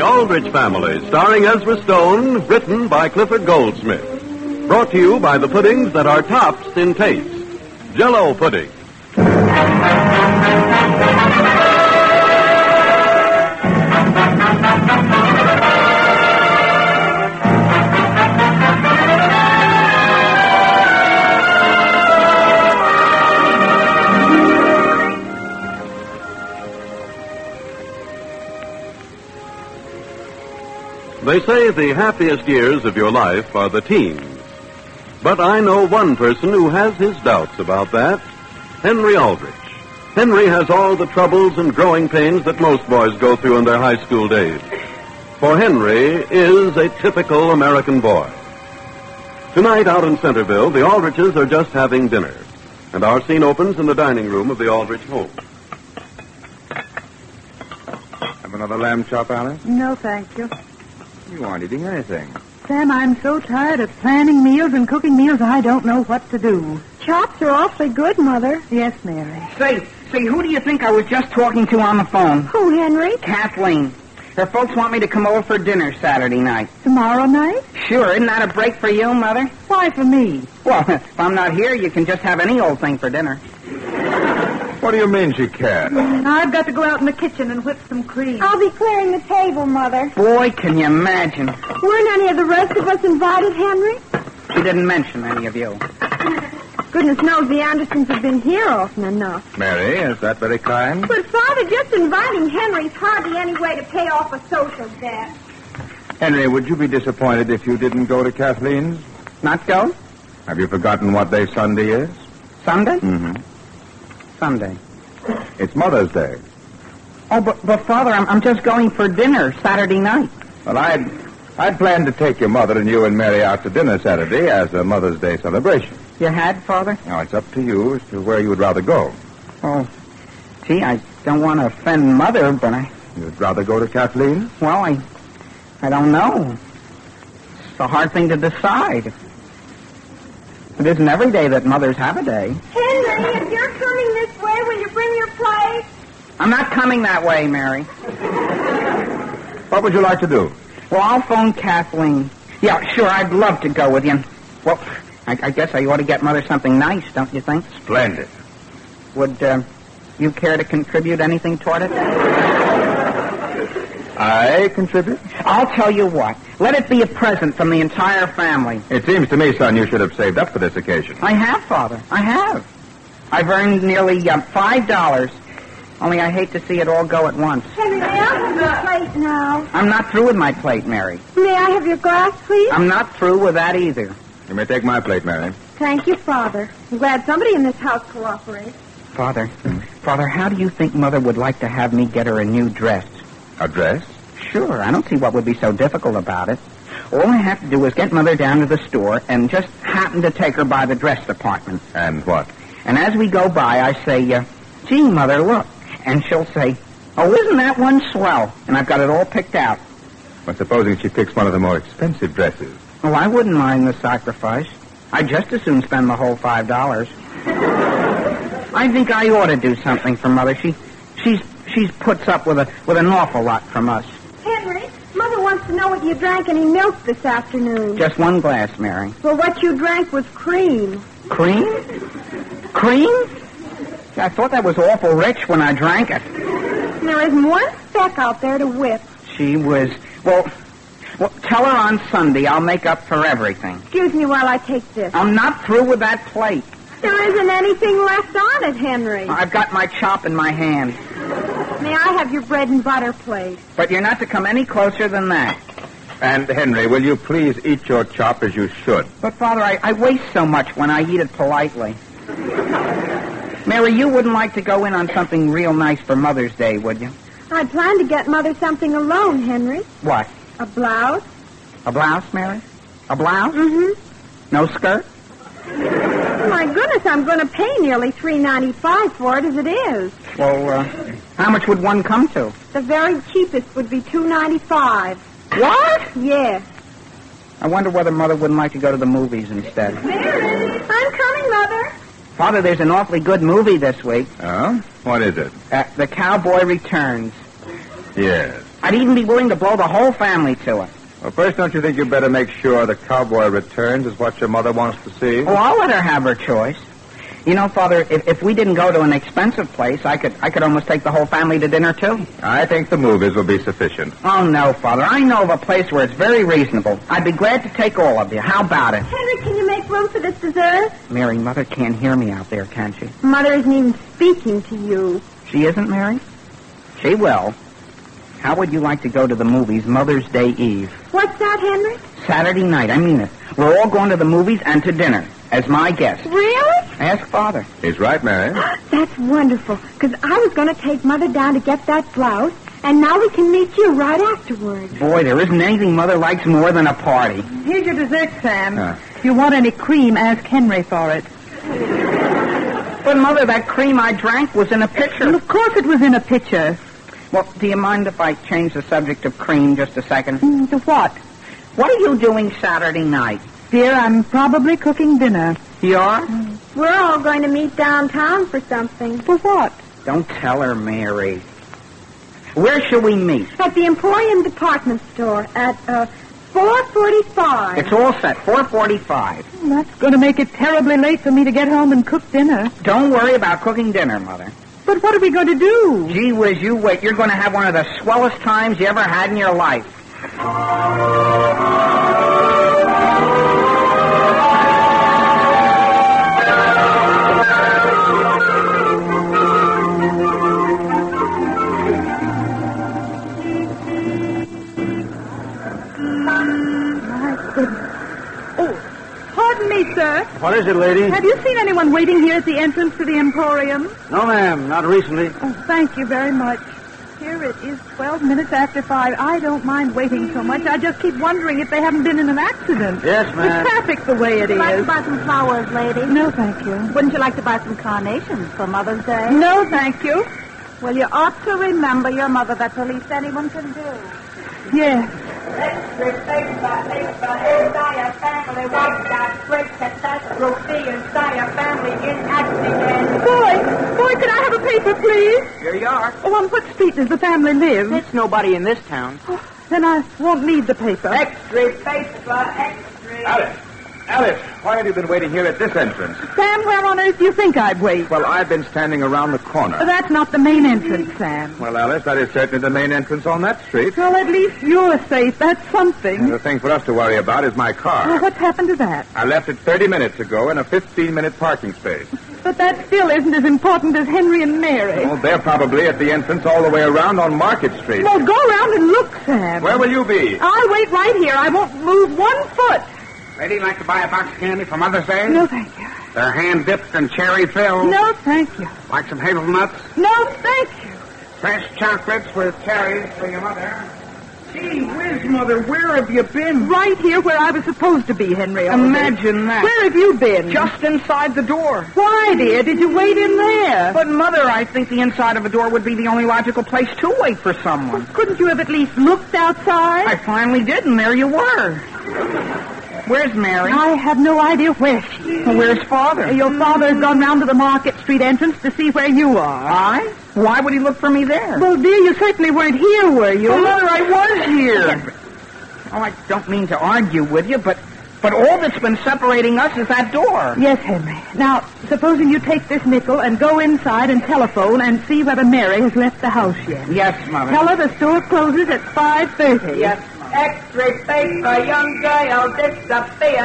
The Aldrich Family, starring Ezra Stone, written by Clifford Goldsmith. Brought to you by the puddings that are tops in taste. Jell-O pudding. They say the happiest years of your life are the teens. But I know one person who has his doubts about that. Henry Aldrich. Henry has all the troubles and growing pains that most boys go through in their high school days. For Henry is a typical American boy. Tonight out in Centerville, the Aldriches are just having dinner. And our scene opens in the dining room of the Aldrich home. Have another lamb chop, Alice? No, thank you. You aren't eating anything. Sam, I'm so tired of planning meals and cooking meals, I don't know what to do. Chops are awfully good, Mother. Yes, Mary. Say, who do you think I was just talking to on the phone? Who, Henry? Kathleen. Her folks want me to come over for dinner Saturday night. Tomorrow night? Sure, isn't that a break for you, Mother? Why for me? Well, if I'm not here, you can just have any old thing for dinner. What do you mean she can't? I've got to go out in the kitchen and whip some cream. I'll be clearing the table, Mother. Boy, can you imagine. Weren't any of the rest of us invited, Henry? She didn't mention any of you. Goodness knows the Andersons have been here often enough. Mary, is that very kind? But, Father, just inviting Henry's hardly any way to pay off a social debt. Henry, would you be disappointed if you didn't go to Kathleen's? Not go? Have you forgotten what day Sunday is? Sunday? Mm-hmm. Sunday. It's Mother's Day. Oh, but Father, I'm just going for dinner Saturday night. Well, I'd planned to take your mother and you and Mary out to dinner Saturday as a Mother's Day celebration. You had, Father? Now, it's up to you as to where you would rather go. Oh, gee, I don't want to offend Mother, but You'd rather go to Kathleen's? Well, I don't know. It's a hard thing to decide. It isn't every day that mothers have a day. Henry, if you're coming this way, will you bring your plate? I'm not coming that way, Mary. What would you like to do? Well, I'll phone Kathleen. Yeah, sure, I'd love to go with you. Well, I guess I ought to get Mother something nice, don't you think? Splendid. Would you care to contribute anything toward it? I contribute? I'll tell you what. Let it be a present from the entire family. It seems to me, son, you should have saved up for this occasion. I have, Father. I have. I've earned nearly $5. Only I hate to see it all go at once. Henry, may I have your plate now? I'm not through with my plate, Mary. May I have your glass, please? I'm not through with that either. You may take my plate, Mary. Thank you, Father. I'm glad somebody in this house cooperates. Father, how do you think Mother would like to have me get her a new dress? A dress? Sure, I don't see what would be so difficult about it. All I have to do is get Mother down to the store and just happen to take her by the dress department. And what? And as we go by, I say, gee, Mother, look. And she'll say, oh, isn't that one swell? And I've got it all picked out. Well, supposing she picks one of the more expensive dresses. Oh, I wouldn't mind the sacrifice. I'd just as soon spend the whole $5. I think I ought to do something for Mother. She's puts up with an awful lot from us. Henry, Mother wants to know what you drank any milk this afternoon. Just one glass, Mary. Well, what you drank was cream. Cream? Cream? I thought that was awful rich when I drank it. There isn't one speck out there to whip. She was... Well, tell her on Sunday I'll make up for everything. Excuse me while I take this. I'm not through with that plate. There isn't anything left on it, Henry. I've got my chop in my hand. May I have your bread and butter plate? But you're not to come any closer than that. And, Henry, will you please eat your chop as you should? But, Father, I waste so much when I eat it politely. Mary, you wouldn't like to go in on something real nice for Mother's Day, would you? I plan to get Mother something alone, Henry. What? A blouse. A blouse, Mary? A blouse? Mm-hmm. No skirt? My goodness, I'm going to pay nearly $3.95 for it as it is. Well, how much would one come to? The very cheapest would be $2.95. What? Yes. I wonder whether Mother wouldn't like to go to the movies instead. Mary, I'm coming, Mother. Father, there's an awfully good movie this week. Oh? What is it? The Cowboy Returns. Yes. I I'd even be willing to blow the whole family to it. Well, first, don't you think you'd better make sure the Cowboy Returns is what your mother wants to see? Oh, I'll let her have her choice. You know, Father, if we didn't go to an expensive place, I could almost take the whole family to dinner, too. I think the movies will be sufficient. Oh, no, Father. I know of a place where it's very reasonable. I'd be glad to take all of you. How about it? Henry, can you make room for this dessert? Mary, Mother can't hear me out there, can she? Mother isn't even speaking to you. She isn't, Mary? She will. How would you like to go to the movies Mother's Day Eve? What's that, Henry? Saturday night, I mean it. We're all going to the movies and to dinner, as my guest. Really? Ask Father. He's right, Mary. That's wonderful, because I was going to take Mother down to get that blouse, and now we can meet you right afterwards. Boy, there isn't anything Mother likes more than a party. Here's your dessert, Sam. If you want any cream, ask Henry for it. But, Mother, that cream I drank was in a pitcher. Well, of course it was in a pitcher. Well, do you mind if I change the subject of cream just a second? To what? What are you doing Saturday night? Dear, I'm probably cooking dinner. You are? We're all going to meet downtown for something. For what? Don't tell her, Mary. Where shall we meet? At the Emporium Department Store at 4:45. It's all set, 4:45. That's going to make it terribly late for me to get home and cook dinner. Don't worry about cooking dinner, Mother. But what are we going to do? Gee whiz, you wait. You're going to have one of the swellest times you ever had in your life. Pardon me, sir. What is it, lady? Have you seen anyone waiting here at the entrance to the Emporium? No, ma'am, not recently. Oh, thank you very much. Here it is, 12 minutes after 5. I don't mind waiting so much. I just keep wondering if they haven't been in an accident. Yes, ma'am. The traffic's the way it Would you like to is. buy some flowers, lady? No, thank you. Wouldn't you like to buy some carnations for Mother's Day? No, thank you. Well, you ought to remember your mother. That's the least anyone can do. Yes. Boy, could I have a paper, please? Here you are. Oh, on what street does the family live? It's nobody in this town. Then I won't need the paper. Extra paper, extra. Alice, why have you been waiting here at this entrance? Sam, where on earth do you think I'd wait? Well, I've been standing around the corner. That's not the main entrance, Sam. Well, Alice, that is certainly the main entrance on that street. Well, at least you're safe. That's something. The thing for us to worry about is my Well, car. what's happened to that? I left it 30 minutes ago in a 15-minute parking space. But that still isn't as important as Henry and Mary. Well, they're probably at the entrance all the way around on Market Street. Well, go around and look, Sam. Where will you be? I'll wait right here. I won't move 1 foot. Lady, like to buy a box of candy for Mother's Day? No, thank you. They're hand-dipped and cherry-filled. No, thank you. Like some hazelnuts? No, thank you. Fresh chocolates with cherries for your mother. Gee whiz, Mother, where have you been? Right here where I was supposed to be, Henry. all day. Imagine that. Where have you been? Just inside the door. Why, dear? Did you wait in there? But, Mother, I think the inside of a door would be the only logical place to wait for someone. Couldn't you have at least looked outside? I finally did, and there you were. Where's Mary? I have no idea where she is. Where's Father? Your father's gone round to the Market Street entrance to see where you are. I? Why would he look for me there? Well, dear, you certainly weren't here, were you? Well, Mother, I was here. Oh, I don't mean to argue with you, but all that's been separating us is that door. Yes, Henry. Now, supposing you take this nickel and go inside and telephone and see whether Mary has left the house yet. Yes, Mother. Tell her the store closes at 5:30. Yes, Mother. Extra paper, young girl, disappear.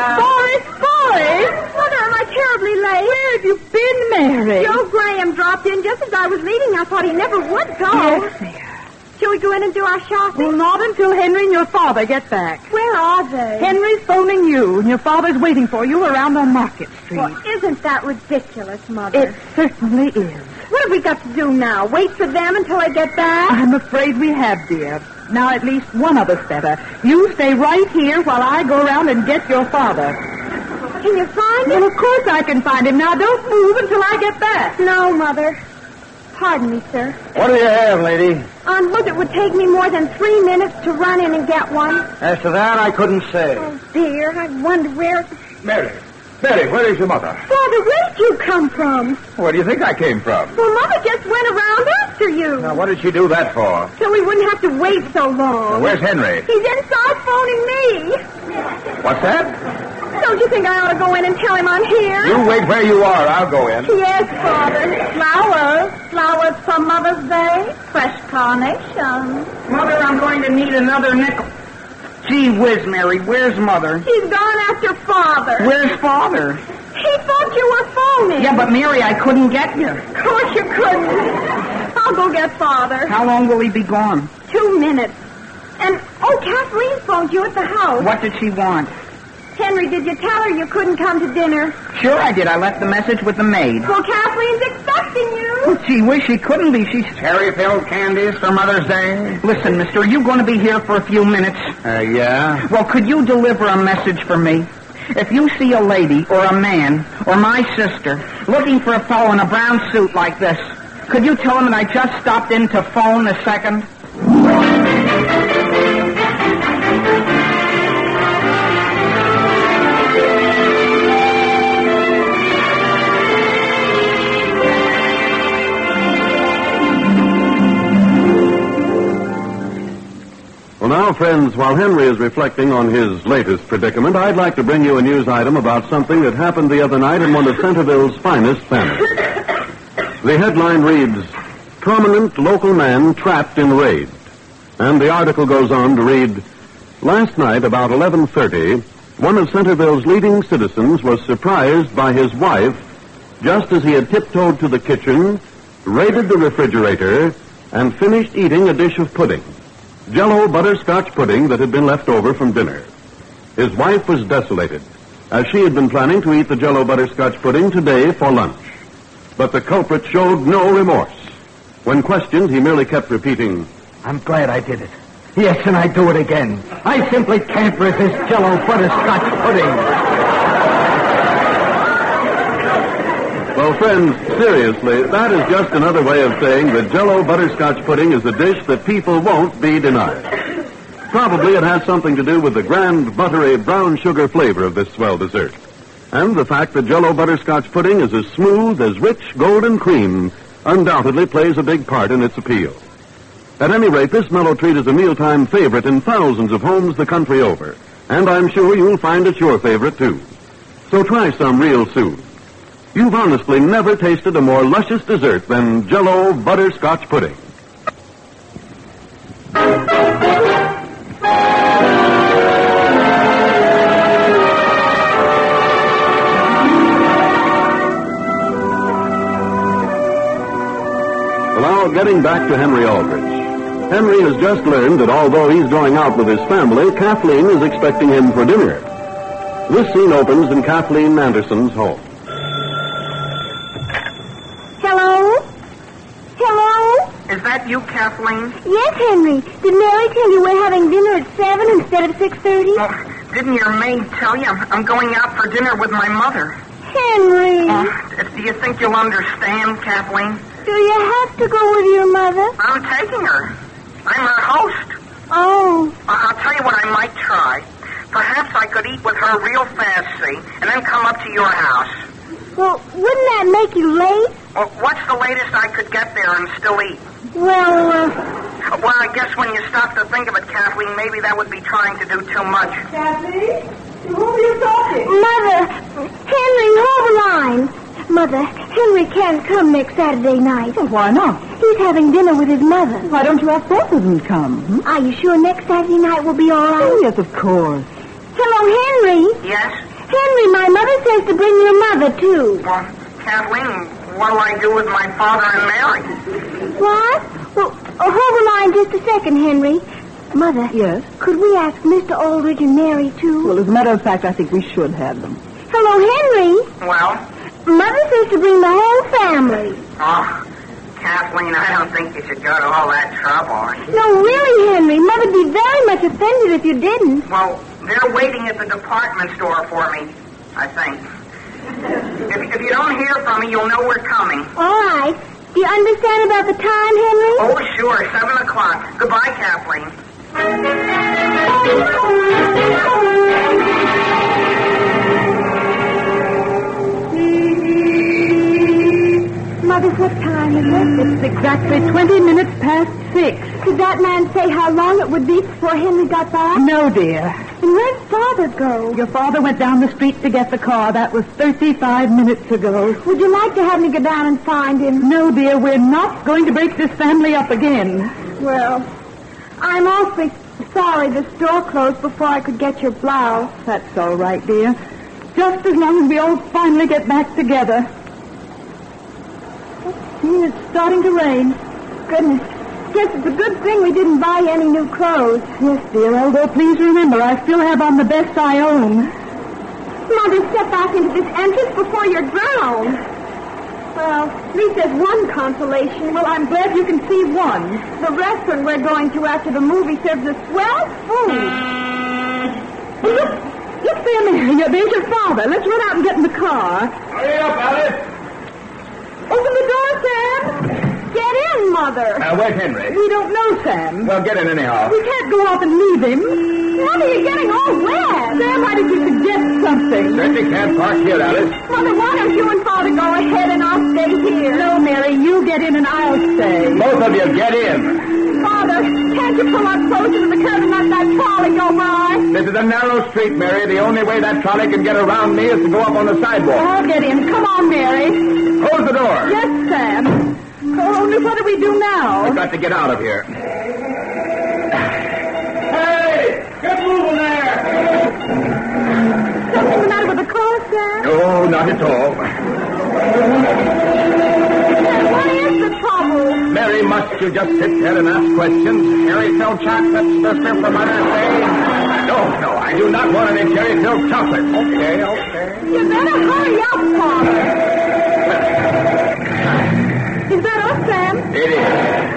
Boy! Mother, am I terribly late? Where have you been, Mary? Joe Graham dropped in just as I was leaving. I thought he never would go. Yes, dear. Shall we go in and do our shopping? Well, not until Henry and your father get back. Where are they? Henry's phoning you, and your father's waiting for you around on Market Street. Well, isn't that ridiculous, Mother? It certainly is. What have we got to do now? Wait for them until I get back? I'm afraid we have, dear. Now, at least one of us better. You stay right here while I go around and get your father. Can you find him? Well, of course I can find him. Now, don't move until I get back. No, Mother. Pardon me, sir. What do you have, lady? On look, it would take me more than 3 minutes to run in and get one. As to that, I couldn't say. Oh, dear, I wonder where... Mary. Mary, where is your mother? Father, where did you come from? Where do you think I came from? Well, Mother just went around after you. Now, what did she do that for? So we wouldn't have to wait so long. Where's Henry? He's inside phoning me. What's that? Don't you think I ought to go in and tell him I'm here? You wait where you are. I'll go in. Yes, Father. Flowers. Flowers for Mother's Day. Fresh carnations. Mother, I'm going to need another nickel. Gee whiz, Mary, where's Mother? He's gone after Father. Where's Father? He thought you were phoning. Yeah, but Mary, I couldn't get you. Of course you couldn't. I'll go get Father. How long will he be gone? 2 minutes. And, Kathleen phoned you at the house. What did she want? Henry, did you tell her you couldn't come to dinner? Sure I did. I left the message with the maid. Well, Kathleen's expecting you. Gee whiz, she couldn't be. She's... Cherry-filled candies for Mother's Day? Listen, mister, are you going to be here for a few minutes? Yeah. Well, could you deliver a message for me? If you see a lady or a man or my sister looking for a fellow in a brown suit like this, could you tell him that I just stopped in to phone a second? Well, now, friends, while Henry is reflecting on his latest predicament, I'd like to bring you a news item about something that happened the other night in one of Centerville's finest families. The headline reads, "Prominent Local Man Trapped in Raid." And the article goes on to read, "Last night, about 11:30, one of Centerville's leading citizens was surprised by his wife just as he had tiptoed to the kitchen, raided the refrigerator, and finished eating a dish of pudding. Jell-O butterscotch pudding that had been left over from dinner. His wife was desolated, as she had been planning to eat the Jell-O butterscotch pudding today for lunch. But the culprit showed no remorse. When questioned, he merely kept repeating, I'm glad I did it. Yes, and I do it again. I simply can't resist Jell-O butterscotch pudding. Well, friends, seriously, that is just another way of saying that Jell-O butterscotch pudding is a dish that people won't be denied. Probably it has something to do with the grand, buttery, brown sugar flavor of this swell dessert. And the fact that Jell-O butterscotch pudding is as smooth as rich golden cream undoubtedly plays a big part in its appeal. At any rate, this mellow treat is a mealtime favorite in thousands of homes the country over. And I'm sure you'll find it your favorite, too. So try some real soon. You've honestly never tasted a more luscious dessert than Jell-O butterscotch pudding. Well, now, getting back to Henry Aldrich. Henry has just learned that although he's going out with his family, Kathleen is expecting him for dinner. This scene opens in Kathleen Anderson's home. Is that you, Kathleen? Yes, Henry. Did Mary tell you we're having dinner at 7 instead of 6:30? Oh, didn't your maid tell you? I'm going out for dinner with my mother. Henry. Do you think you'll understand, Kathleen? Do you have to go with your mother? I'm taking her. I'm her host. Oh. I'll tell you what I might try. Perhaps I could eat with her real fast, see, and then come up to your house. Well, wouldn't that make you late? Well, what's the latest I could get there and still eat? Well, I guess when you stop to think of it, Kathleen, maybe that would be trying to do too much. Kathy? Who are you talking? Mother, Henry, hold the line. Mother, Henry can't come next Saturday night. Well, why not? He's having dinner with his mother. Why don't you ask both of them to come? Are you sure next Saturday night will be all right? Oh, yes, of course. Hello, Henry. Yes? Henry, my mother says to bring your mother, too. Well, Kathleen, what'll I do with my father and Mary? What? Well, hold the line just a second, Henry. Mother. Yes? Could we ask Mr. Aldrich and Mary, too? Well, as a matter of fact, I think we should have them. Hello, Henry. Well? Mother says to bring the whole family. Oh, Kathleen, I don't think you should go to all that trouble. No, really, Henry. Mother'd be very much offended if you didn't. Well, they're waiting at the department store for me, I think. If you don't hear from me, you'll know we're coming. All right. Do you understand about the time, Henry? Oh, sure, 7 o'clock. Goodbye, Kathleen. exactly 20 minutes past 6. Did that man say how long it would be before Henry got back? No, dear. And where'd Father go? Your father went down the street to get the car. That was 35 minutes ago. Would you like to have me go down and find him? No, dear, we're not going to break this family up again. Well, I'm awfully sorry the store closed before I could get your blouse. That's all right, dear. Just as long as we all finally get back together. See, it's starting to rain. Goodness. Guess it's a good thing we didn't buy any new clothes. Yes, dear, although please remember, I still have on the best I own. Mother, step back into this entrance before you're drowned. Well, at least there's one consolation. Well, I'm glad you can see one. The restaurant we're going to after the movie serves us swell food. Look there, Mary. There's your father. Let's run out and get in the car. Hurry up, Alice. Open the door, Sam. Get in, Mother. Where's Henry? We don't know, Sam. Well, get in anyhow. We can't go off and leave him. Mother, you're getting all wet. Sam, why did you suggest something? Certainly can't park here, Alice. Mother, why don't you and Father go ahead and I'll stay here? No, Mary, you get in and I'll stay. Both of you, get in. Father, can't you pull up closer to the curb and let that trolley go by? This is a narrow street, Mary. The only way that trolley can get around me is to go up on the sidewalk. I'll get in. Come on, Mary. Close the door. Yes, Sam. Oh, what do we do now? I've got to get out of here. Hey! Get moving there! Something the matter with the car, Sam? No, not at all. What is the trouble? Mary, must you just sit there and ask questions? Cherry filled chocolate, sister for Mother's Day? No, I do not want any cherry filled chocolate. Okay. You better hurry up, Father. Is that us, Sam? It is.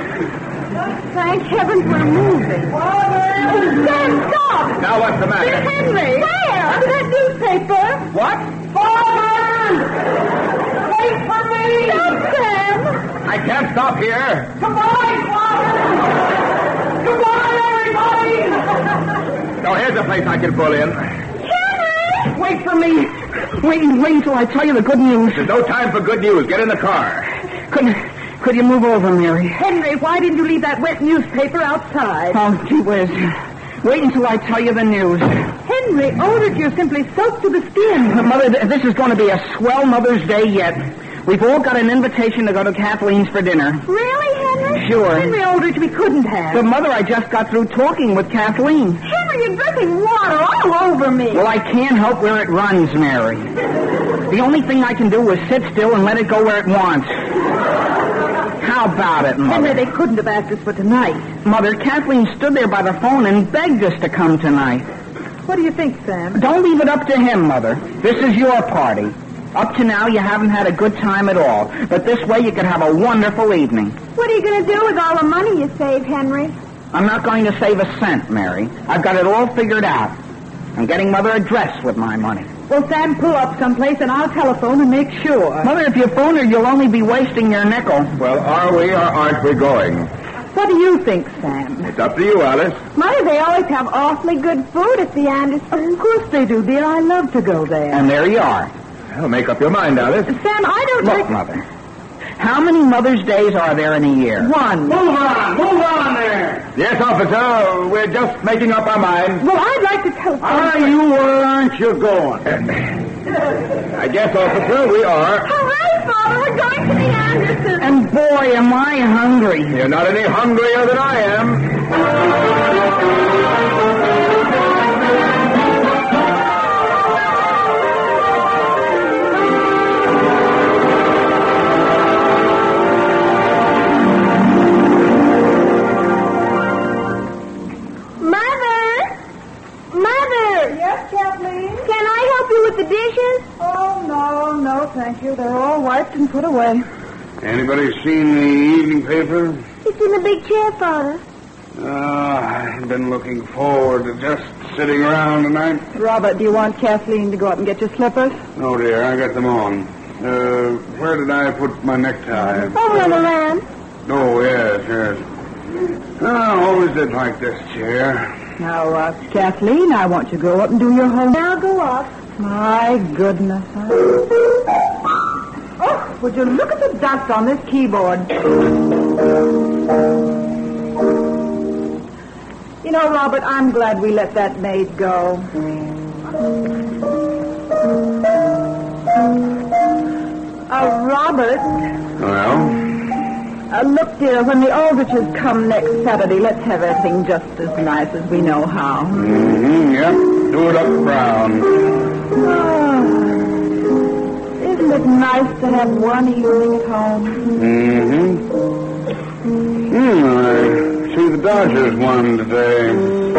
Thank heavens we're moving. Father! Sam, stop! Now what's the matter? Henry! Where? Under that newspaper. What? Father! Wait for me! Stop, Sam! I can't stop here. Goodbye, Father! Goodbye, everybody! Now, here's a place I can pull in. Henry! Wait for me. Wait until I tell you the good news. There's no time for good news. Get in the car. Could you move over, Mary? Henry, why didn't you leave that wet newspaper outside? Oh, gee whiz. Wait until I tell you the news. Henry, Aldrich, you're simply soaked to the skin. Mother, this is going to be a swell Mother's Day yet. We've all got an invitation to go to Kathleen's for dinner. Really, Henry? Sure. Henry Aldrich, we couldn't have. But, Mother, I just got through talking with Kathleen. Henry, you're dripping water all over me. Well, I can't help where it runs, Mary. The only thing I can do is sit still and let it go where it wants. How about it, Mother? Henry, they couldn't have asked us for tonight. Mother, Kathleen stood there by the phone and begged us to come tonight. What do you think, Sam? Don't leave it up to him, Mother. This is your party. Up to now, you haven't had a good time at all. But this way, you could have a wonderful evening. What are you going to do with all the money you save, Henry? I'm not going to save a cent, Mary. I've got it all figured out. I'm getting Mother a dress with my money. Well, Sam, pull up someplace and I'll telephone and make sure. Mother, if you phone her, you'll only be wasting your nickel. Well, are we or aren't we going? What do you think, Sam? It's up to you, Alice. Mother, they always have awfully good food at the Andersons. Of course they do, dear. I love to go there. And there you are. Well, make up your mind, Alice. Sam, I don't Look, think... Mother. How many Mother's Days are there in a year? One. Move on there. Yes, officer, we're just making up our minds. Well, I'd like to tell... Are you or aren't you going? I guess, officer, we are. Hooray, Father, we're going to the Andersons. And boy, am I hungry. You're not any hungrier than I am. The dishes? Oh, no, thank you. They're all wiped and put away. Anybody seen the evening paper? It's in the big chair, Father. I've been looking forward to just sitting around tonight. Robert, do you want Kathleen to go out and get your slippers? No, dear, I got them on. Where did I put my necktie? Over on the land. Oh, yes. I always did like this chair. Now, Kathleen, I want you to go up and do your homework. Now go up. My goodness. Oh, would you look at the dust on this keyboard? You know, Robert, I'm glad we let that maid go. Robert. Well? Look, dear, when the Aldriches come next Saturday, let's have everything just as nice as we know how. Mm-hmm, yep. Do it up brown. Oh, isn't it nice to have one evening at home? Mm-hmm. I see the Dodgers won today.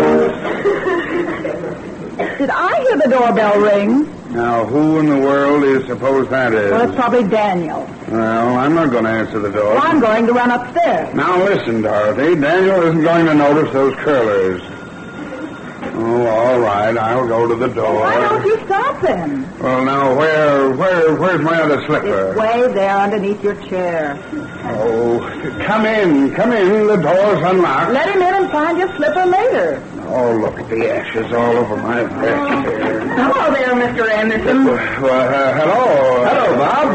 Did I hear the doorbell ring? Now, who in the world do you suppose that is? Well, it's probably Daniel. Well, I'm not going to answer the door. Well, I'm going to run upstairs. Now, listen, Dorothy. Daniel isn't going to notice those curlers. Oh, all right. I'll go to the door. Why don't you stop then? Well, now, where's my other slipper? It's way there underneath your chair. Oh, come in. The door's unlocked. Let him in and find your slipper later. Oh, look at the ashes all over my vest here. Hello there, Mr. Anderson. Hello. Hello, Bob.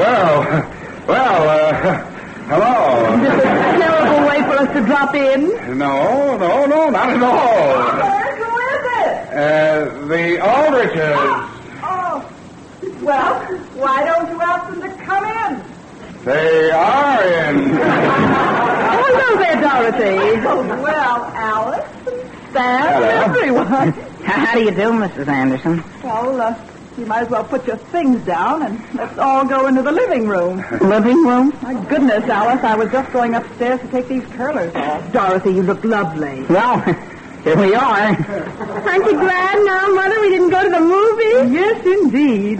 Hello. Is this a terrible way for us to drop in? No, not at all. Who is it? The Aldriches. Oh. Well, why don't you ask them to come in? They are in. Hello there, Dorothy. Well, Alice, Sam, everyone. How do you do, Mrs. Anderson? Well, you might as well put your things down and let's all go into the living room. Living room? My goodness, Alice, I was just going upstairs to take these curlers off. Dorothy, you look lovely. Well, here we are. Aren't you glad now, Mother, we didn't go to the movies? Yes, indeed.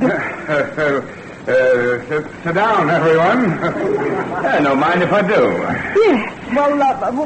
Sit down, everyone. No mind if I do. Yes. Well,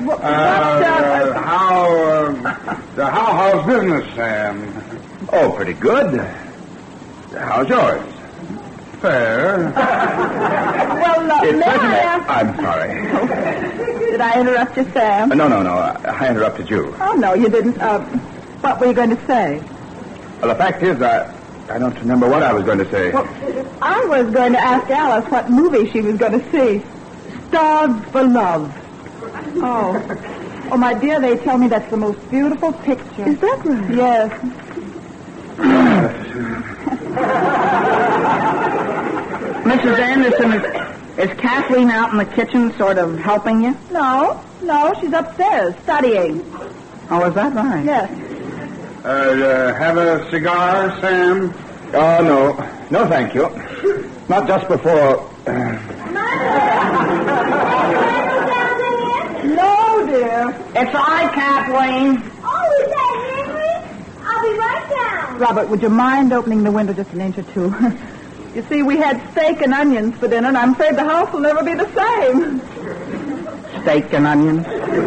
how's business, Sam? Oh, pretty good. How's yours? Fair. Well, may I ask... I'm sorry. Did I interrupt you, Sam? No. I interrupted you. Oh, no, you didn't. What were you going to say? Well, the fact is, I don't remember what I was going to say. Well, I was going to ask Alice what movie she was going to see. Starved for Love. Oh, my dear, they tell me that's the most beautiful picture. Is that right? Yes. Mrs. Anderson, is Kathleen out in the kitchen sort of helping you? No, she's upstairs studying. Oh, is that right? Yes. Have a cigar, Sam? Oh, no, thank you. Not just before. No, dear. It's I, Kathleen. Oh, is that Henry? I'll be right down. Robert, would you mind opening the window just an inch or two? You see, we had steak and onions for dinner, and I'm afraid the house will never be the same. Steak and onions?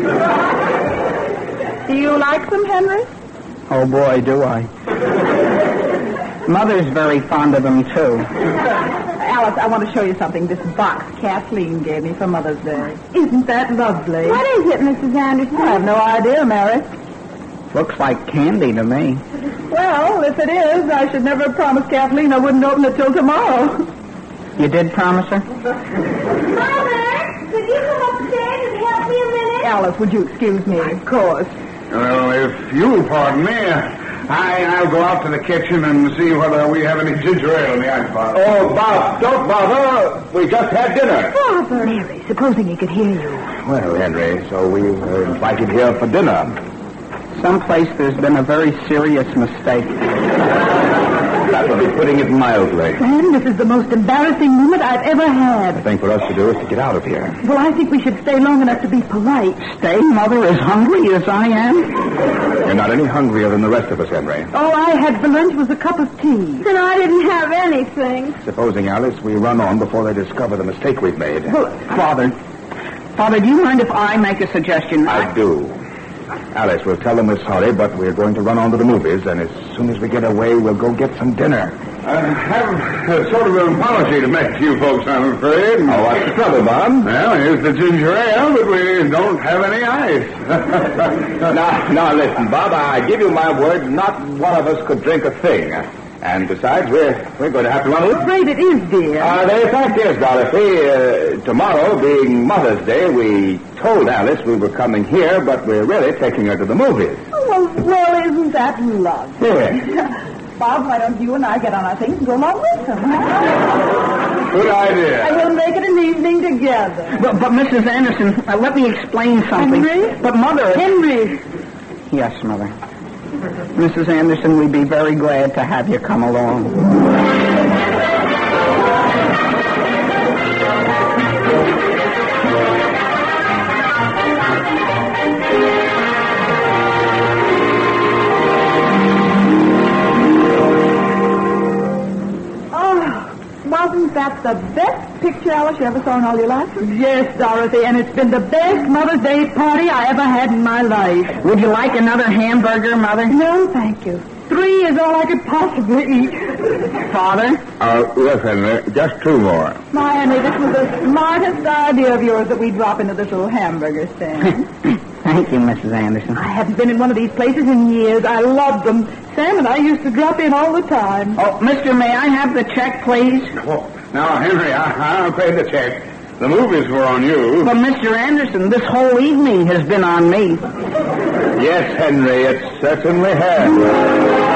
Do you like them, Henry? Oh, boy, do I. Mother's very fond of them, too. Alice, I want to show you something. This box Kathleen gave me for Mother's Day. Isn't that lovely? What is it, Mrs. Anderson? I have no idea, Mary. Looks like candy to me. Well, if it is, I should never have promised Kathleen I wouldn't open it till tomorrow. You did promise her? Mother, could you come upstairs and help me a minute? Alice, would you excuse me? Of course. Well, if you'll pardon me, I'll go out to the kitchen and see whether we have any ginger ale in the icebox. Oh, Bob, don't bother. We just had dinner. Father! Mary, supposing he could hear you. Well, Henry, so we were invited here for dinner. Someplace there's been a very serious mistake. That would be putting it mildly. Sam, this is the most embarrassing moment I've ever had. The thing for us to do is to get out of here. Well, I think we should stay long enough to be polite. Stay, Mother, as hungry as I am? You're not any hungrier than the rest of us, Henry. All I had for lunch was a cup of tea. And I didn't have anything. Supposing, Alice, we run on before they discover the mistake we've made. Well, Father, do you mind if I make a suggestion? I do. Alice, we'll tell them we're sorry, but we're going to run on to the movies, and as soon as we get away, we'll go get some dinner. I have sort of an apology to make to you folks, I'm afraid. Oh, what's the trouble, Bob? Well, here's the ginger ale, but we don't have any ice. Now, listen, Bob, I give you my word, not one of us could drink a thing. And besides, we're going to have to run a little. Afraid it is, dear. The fact is, Dorothy, tomorrow being Mother's Day, we told Alice we were coming here, but we're really taking her to the movies. Oh, well, isn't that lovely? Yes. Bob, why don't you and I get on our things and go along with them? Good idea. And we'll make it an evening together. But Mrs. Anderson, let me explain something. Henry? But, Mother... Henry! Yes, Mother. Mrs. Anderson, we'd be very glad to have you come along. Wasn't that the best picture, Alice, you ever saw in all your life? Yes, Dorothy, and it's been the best Mother's Day party I ever had in my life. Would you like another hamburger, Mother? No, thank you. 3 is all I could possibly eat. Father? Yes, Henry, just 2 more. My Henry, this was the smartest idea of yours that we drop into this little hamburger stand. Thank you, Mrs. Anderson. I haven't been in one of these places in years. I loved them. Sam and I used to drop in all the time. Oh, Mister, may I have the check, please? Oh, now, Henry, I'll pay the check. The movies were on you. But, Mr. Anderson, this whole evening has been on me. Yes, Henry, it certainly has.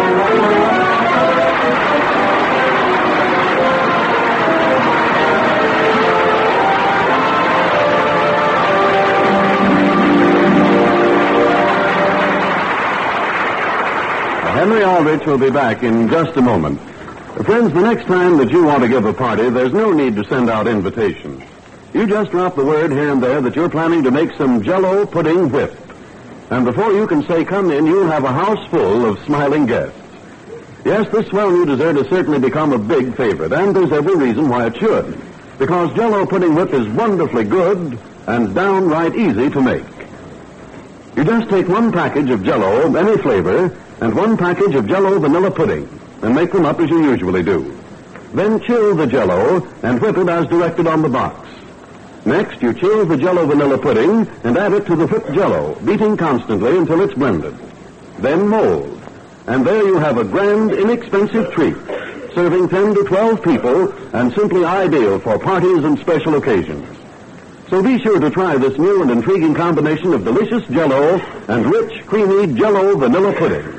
Henry Aldrich will be back in just a moment. Friends, the next time that you want to give a party, there's no need to send out invitations. You just drop the word here and there that you're planning to make some Jell-O pudding whipped. And before you can say come in, you'll have a house full of smiling guests. Yes, this swell new dessert has certainly become a big favorite, and there's every reason why it should. Because Jell-O pudding whip is wonderfully good and downright easy to make. You just take 1 package of Jell-O, any flavor, and 1 package of Jell-O vanilla pudding, and make them up as you usually do. Then chill the Jell-O and whip it as directed on the box. Next, you chill the Jell-O vanilla pudding and add it to the whipped Jell-O, beating constantly until it's blended. Then mold. And there you have a grand, inexpensive treat, serving 10 to 12 people and simply ideal for parties and special occasions. So be sure to try this new and intriguing combination of delicious Jell-O and rich, creamy Jell-O vanilla pudding.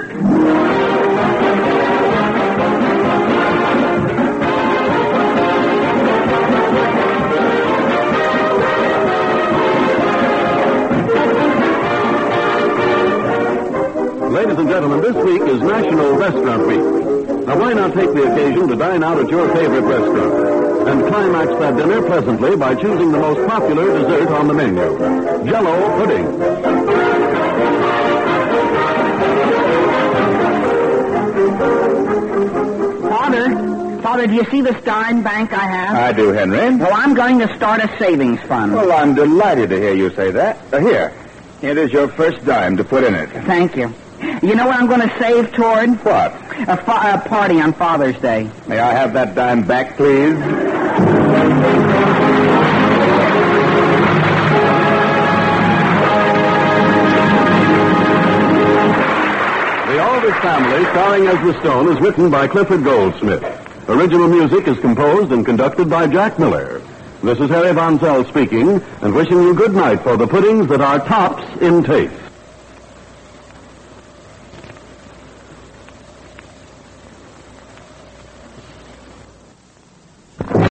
Ladies and gentlemen, this week is National Restaurant Week. Now, why not take the occasion to dine out at your favorite restaurant and climax that dinner pleasantly by choosing the most popular dessert on the menu, Jell-O pudding. Father, do you see this dime bank I have? I do, Henry. Well, I'm going to start a savings fund. Well, I'm delighted to hear you say that. Here is your first dime to put in it. Thank you. You know what I'm going to save toward? What? A party on Father's Day. May I have that dime back, please? The Aldrich Family, starring Ezra Stone, is written by Clifford Goldsmith. Original music is composed and conducted by Jack Miller. This is Harry Von Zell speaking and wishing you good night for the puddings that are tops in taste.